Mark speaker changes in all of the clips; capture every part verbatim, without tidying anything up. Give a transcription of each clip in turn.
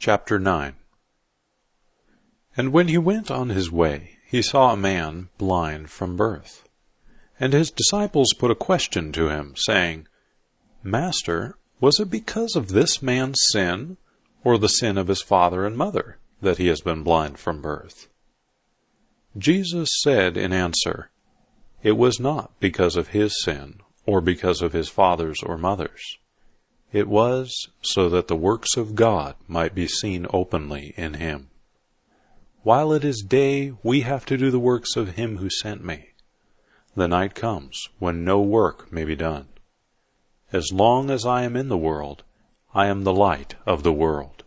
Speaker 1: Chapter nine. And when he went on his way, he saw a man blind from birth. And his disciples put a question to him, saying, Master, was it because of this man's sin, or the sin of his father and mother, that he has been blind from birth? Jesus said in answer, It was not because of his sin, or because of his father's or mother's. It was so that the works of God might be seen openly in him. While it is day, we have to do the works of him who sent me. The night comes when no work may be done. As long as I am in the world, I am the light of the world.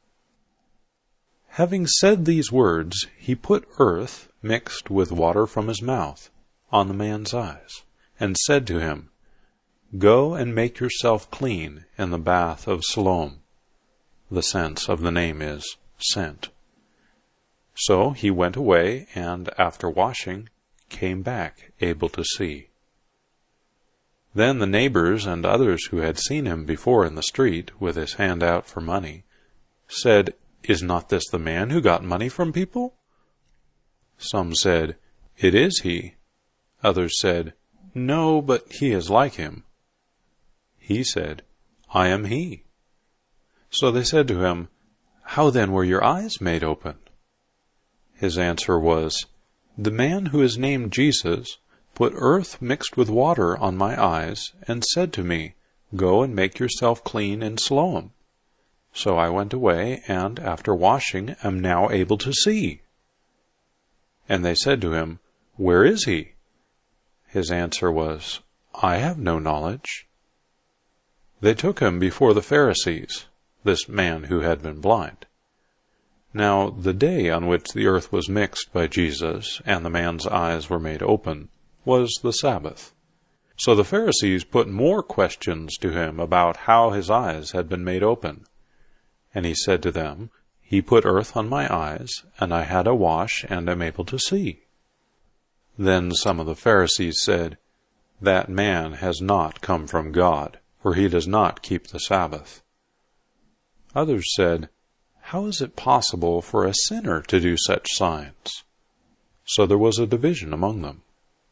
Speaker 1: Having said these words, he put earth mixed with water from his mouth on the man's eyes, and said to him, Go and make yourself clean in the bath of Siloam. The sense of the name is sent. So he went away, and after washing, came back able to see. Then the neighbors and others who had seen him before in the street, with his hand out for money, said, Is not this the man who got money from people? Some said, It is he. Others said, No, but he is like him. He said, I am he. So they said to him, How then were your eyes made open? His answer was, The man who is named Jesus put earth mixed with water on my eyes, and said to me, Go and make yourself clean in Siloam. So I went away, and after washing am now able to see. And they said to him, Where is he? His answer was, I have no knowledge. They took him before the Pharisees, this man who had been blind. Now the day on which the earth was mixed by Jesus, and the man's eyes were made open, was the Sabbath. So the Pharisees put more questions to him about how his eyes had been made open. And he said to them, He put earth on my eyes, and I had a wash, and am able to see. Then some of the Pharisees said, That man has not come from God, for he does not keep the Sabbath. Others said, How is it possible for a sinner to do such signs? So there was a division among them.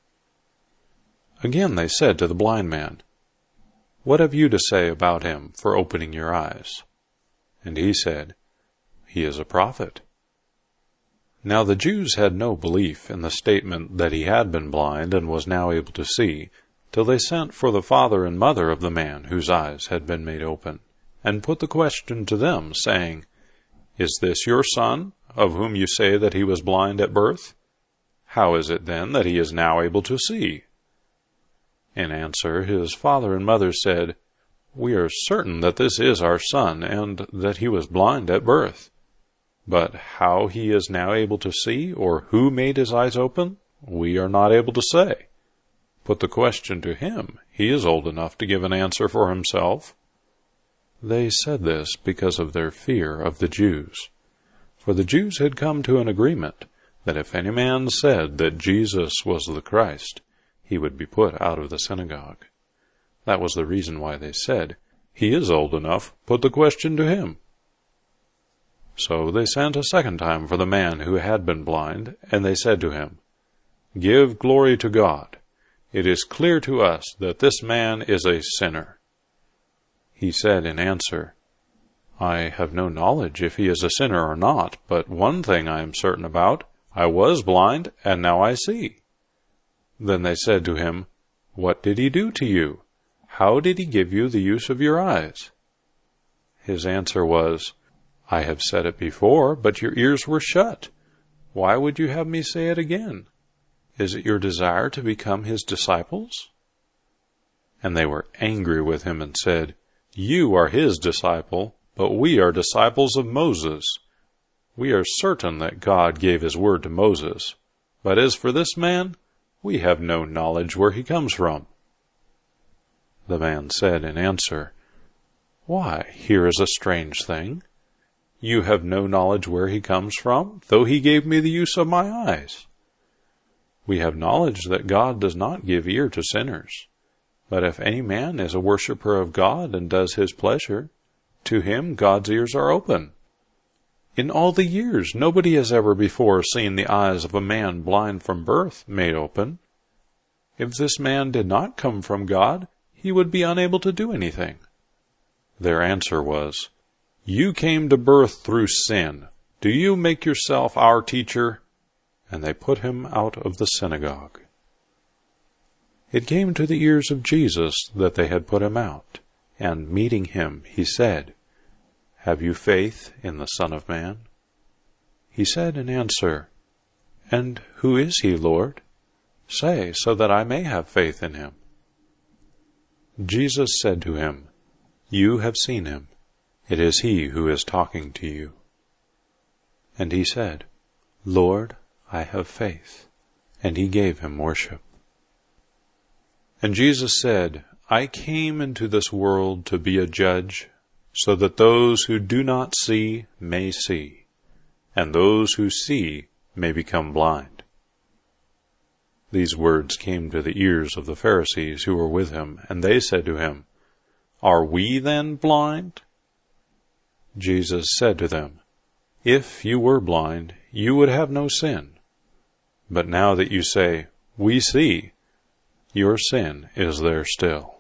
Speaker 1: Again they said to the blind man, What have you to say about him for opening your eyes? And he said, He is a prophet. Now the Jews had no belief in the statement that he had been blind and was now able to see, till they sent for the father and mother of the man whose eyes had been made open, and put the question to them, saying, Is this your son, of whom you say that he was blind at birth? How is it then that he is now able to see? In answer, his father and mother said, We are certain that this is our son, and that he was blind at birth. But how he is now able to see, or who made his eyes open, we are not able to say. Put the question to him. He is old enough to give an answer for himself. They said this because of their fear of the Jews. For the Jews had come to an agreement that if any man said that Jesus was the Christ, he would be put out of the synagogue. That was the reason why they said, He is old enough, put the question to him. So they sent a second time for the man who had been blind, and they said to him, Give glory to God. It is clear to us that this man is a sinner. He said in answer, I have no knowledge if he is a sinner or not, but one thing I am certain about, I was blind, and now I see. Then they said to him, What did he do to you? How did he give you the use of your eyes? His answer was, I have said it before, but your ears were shut. Why would you have me say it again? Is it your desire to become his disciples? And they were angry with him and said, You are his disciple, but we are disciples of Moses. We are certain that God gave his word to Moses. But as for this man, we have no knowledge where he comes from. The man said in answer, Why, here is a strange thing. You have no knowledge where he comes from, though he gave me the use of my eyes. We have knowledge that God does not give ear to sinners. But if any man is a worshipper of God and does his pleasure, to him God's ears are open. In all the years, nobody has ever before seen the eyes of a man blind from birth made open. If this man did not come from God, he would be unable to do anything." Their answer was, "You came to birth through sin. Do you make yourself our teacher?" And they put him out of the synagogue. It came to the ears of Jesus that they had put him out, and meeting him, he said, "Have you faith in the Son of Man?" He said in answer, "And who is he, Lord? Say, so that I may have faith in him." Jesus said to him, "You have seen him. It is he who is talking to you." And he said, "Lord, I have faith." And he gave him worship. And Jesus said, "I came into this world to be a judge, so that those who do not see may see, and those who see may become blind." These words came to the ears of the Pharisees who were with him, and they said to him, "Are we then blind?" Jesus said to them, "If you were blind, you would have no sin. But now that you say, 'We see,' your sin is there still."